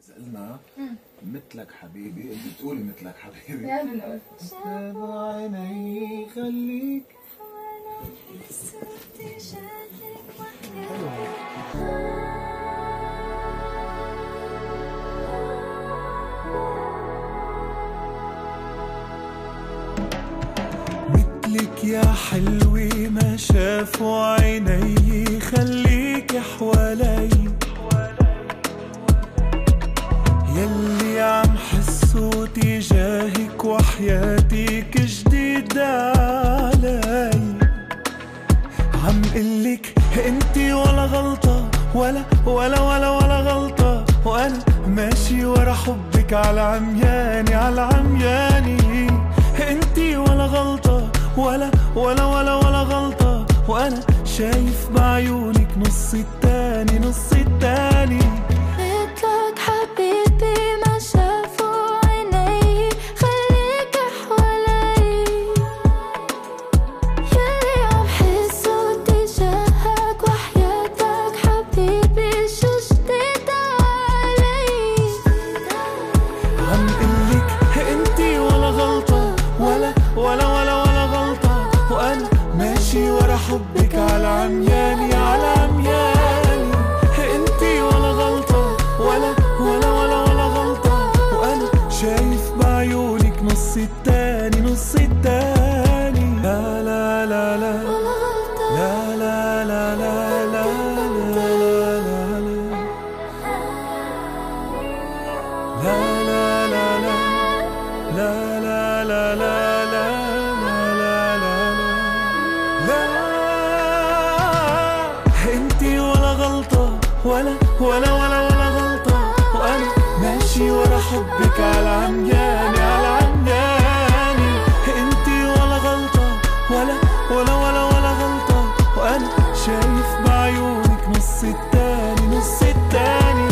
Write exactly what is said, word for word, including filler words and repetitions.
سألنا مثلك حبيبي، انت بتقولي مثلك حبيبي. يا بنقول شاف عيني خليك مثلك يا حلوة ما شافوا عيني، خليك حوالي يلي عم حسه تجاهك وحياتك جديدة علي. عم قلك انتي ولا غلطة ولا ولا ولا ولا غلطة، وانا ماشي ورا حبك على عمياني على عمياني. انتي ولا غلطة ولا ولا ولا ولا غلطة، وانا شايف بعيونك نص التاني نص التاني. مثلك حبيبي ما شافوا عيني، خليك حوالي يلي عم حسه تجاهك وحياتك حبيبي شو جديد علي. عم قلك انتي ولا غلطة ولا ولا ولا ولا غلطة، وانا ماشي ورا حبك على عمياني على عمياني. انتي ولا غلطة ولا ولا ولا ولا غلطة، وانا شايف بعيونك نص التاني نص التاني. لا لا لا لا لا لا لا لا لا لا لا لا لا لا لا انتي ولا غلطة ولا ولا ولا ولا غلطة، وانا ماشي ورا حبك على عمياني على عمياني. انتي ولا غلطة ولا ولا ولا ولا غلطة، وانا شايف بعيونك نص التاني نص التاني.